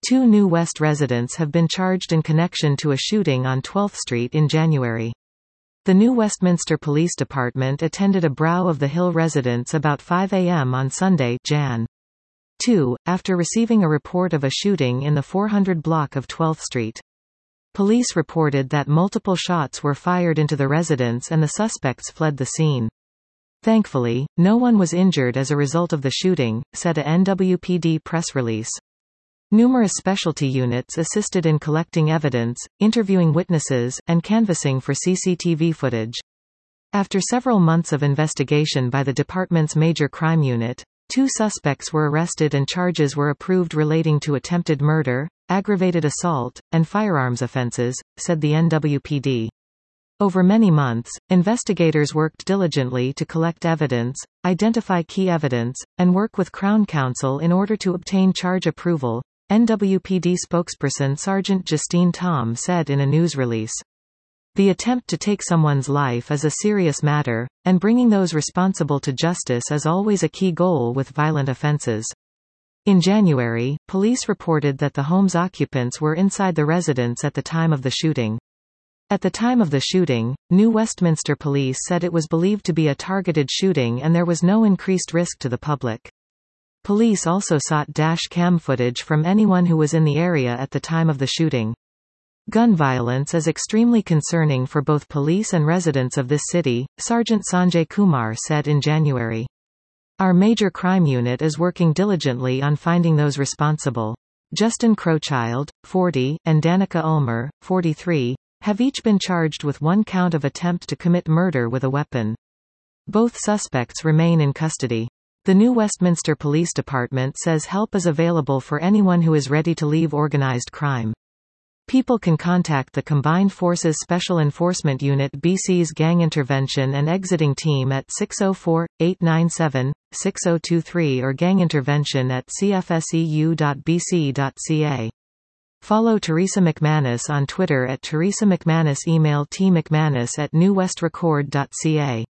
Two New West residents have been charged in connection to a shooting on 12th Street in January. The New Westminster Police Department attended a Brow of the Hill residence about 5 a.m. on Sunday, Jan. 2, after receiving a report of a shooting in the 400 block of 12th Street. Police reported that multiple shots were fired into the residence and the suspects fled the scene. Thankfully, no one was injured as a result of the shooting, said a NWPD press release. Numerous specialty units assisted in collecting evidence, interviewing witnesses, and canvassing for CCTV footage. After several months of investigation by the department's major crime unit, 2 suspects were arrested and charges were approved relating to attempted murder, aggravated assault, and firearms offenses, said the NWPD. Over many months, investigators worked diligently to collect evidence, identify key evidence, and work with Crown Counsel in order to obtain charge approval, NWPD spokesperson Sergeant Justine Tom said in a news release. The attempt to take someone's life is a serious matter, and bringing those responsible to justice is always a key goal with violent offenses. In January, police reported that the home's occupants were inside the residence at the time of the shooting. At the time of the shooting, New Westminster Police said it was believed to be a targeted shooting and there was no increased risk to the public. Police also sought dash cam footage from anyone who was in the area at the time of the shooting. Gun violence is extremely concerning for both police and residents of this city, Sergeant Sanjay Kumar said in January. Our major crime unit is working diligently on finding those responsible. Justin Crowchild, 40, and Danica Ulmer, 43, have each been charged with 1 count of attempt to commit murder with a weapon. Both suspects remain in custody. The New Westminster Police Department says help is available for anyone who is ready to leave organized crime. People can contact the Combined Forces Special Enforcement Unit BC's Gang Intervention and Exiting Team at 604-897-6023 or gangintervention@cfseu.bc.ca. Follow Teresa McManus on Twitter at Teresa McManus. Email tmcmanus@newwestrecord.ca.